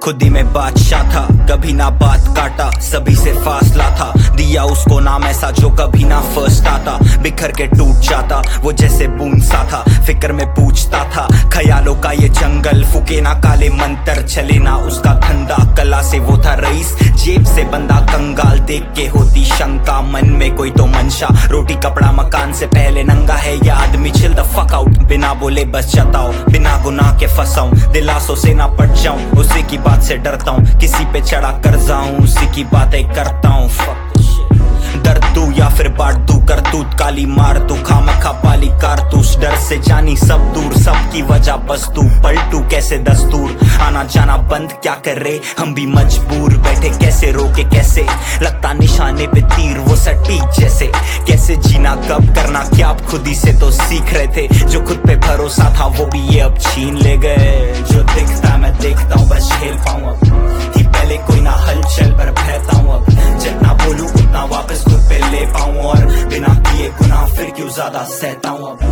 खुद ही में बादशाह था, कभी ना बात काटा, सभी से फासला था। दिया उसको नाम ऐसा जो कभी ना फर्स्ट आता, बिखर के टूट जाता वो जैसे बूंद सा था। फिक्र में पूछता था ख्यालों का ये जंगल, फूके ना काले मंत्र, चले ना उसका धंधा। कला से वो था रईस, जेब से बंदा कंगाल। देख के होती शंका मन में कोई तो मंशा, रोटी कपड़ा मकान से पहले नंगा है ये आदमी। चिल द फक आउट, बिना बोले बस जताओ, बिना गुनाह के फंसाऊं, दिलासों से ना पट जाऊं। उसी की बात से डरता हूं, किसी पे चढ़ा कर जाऊं, उसी की बातें करता हूं। दर्द तू या फिर बांट तू करतूत, काली मार तू खामखा पाली कारतूस। डर से जानी सब दूर, सबकी वजह बस तू, पलटू कैसे दस्तूर। आना जाना बंद क्या कर रहे, हम भी मजबूर। बैठे कैसे रोके कैसे, लगता निशाने पे तीर वो सटीक जैसे। कैसे जीना कब करना क्या आप खुद ही से तो सीख रहे थे। जो खुद पे भरोसा था वो भी ये अब छीन ले गए। जो दिखता मैं देखता हूँ बस झेल पाऊँ अब, थी पहले कोई ना हलचल पर बहता हूँ अब। जितना बोलूं उतना वापस खुद पे ले पाऊं, और बिना किए गुनाह फिर क्यों ज्यादा सहता हूं अब।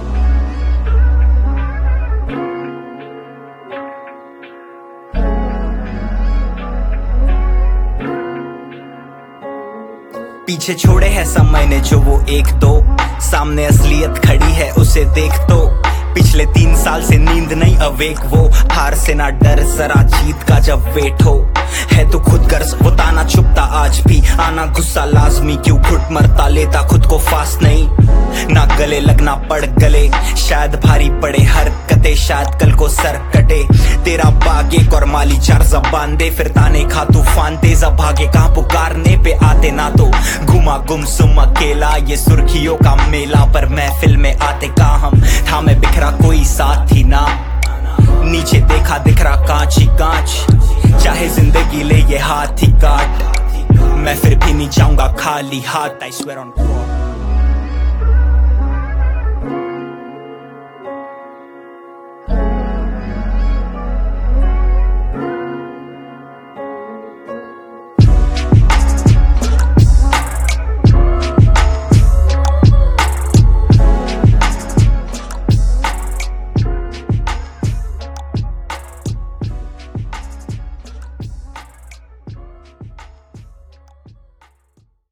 पीछे छोड़े हैं समय ने जो वो एक दो, सामने असलियत खड़ी है उसे देख तो। पिछले 3 साल से नींद नहीं अवेक वो, हार से ना डर जरा जीत का जब वेट हो। है तो खुद गर्ज वो ताना चुपता आज भी, आना गुस्सा लाजमी क्यों घुट मरता लेता खुद को फास्ट नहीं। ना गले लगना पड़ गले, शायद भारी पड़े हरकतें, शायद कल को सर कटे। तेरा बाग एक और माली 4 ज़बान दे, फिर ताने खा तूफान तेज भागे कहाँ पुकारने पे आते ना तो। घुमा गुमसुम अकेला ये सुर्खियों का मेला, पर महफिल में आते कहाँ हम, था मैं बिखरा कोई साथ ही ना। नीचे देखा दिख रहा कांच ही कांच, चाहे जिंदगी ले ये हाथ ही काट, मैं फिर भी नहीं जाऊंगा खाली हाथ। I swear on God।